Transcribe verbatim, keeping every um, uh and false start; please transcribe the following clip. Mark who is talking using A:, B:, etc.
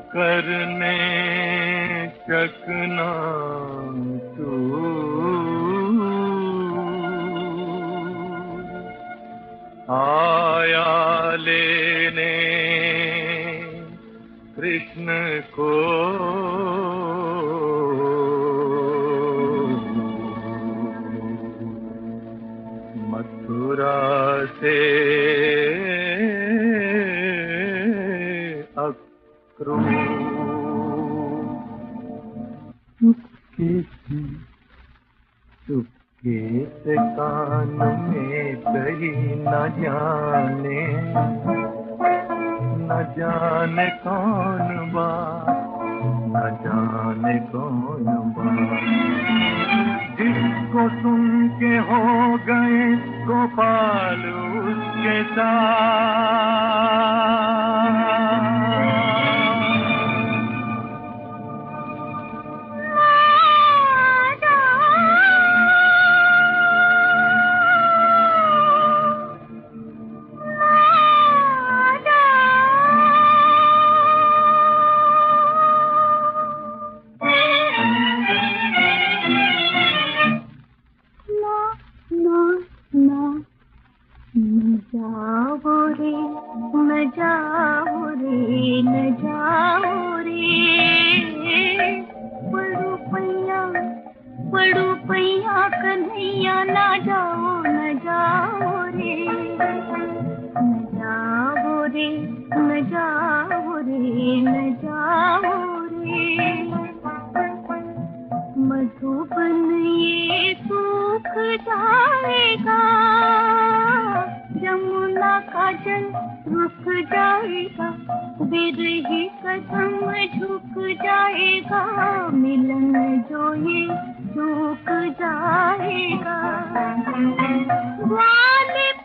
A: करने चकना आया लेने कृष्ण को मथुरा से अक्रूर। चुपके से चुपके से कान में कही न जाने न जाने कौन बात न जाने कौन बात जिसको सुन के हो गए गोपाल उसके साथ।
B: न जाओ रे न जाओ रे न जाओ रे पड़ू पैया पड़ू पैया कन्हैया न जाओ न जाओ रे न जाओ रे न जाओ रे न जाओ रे मधुबन ये सूख जाएगा यमुना का जल रुक जाएगा बिरही कदम झुक जाएगा मिलन जो ये चूक जाएगा ग्वाले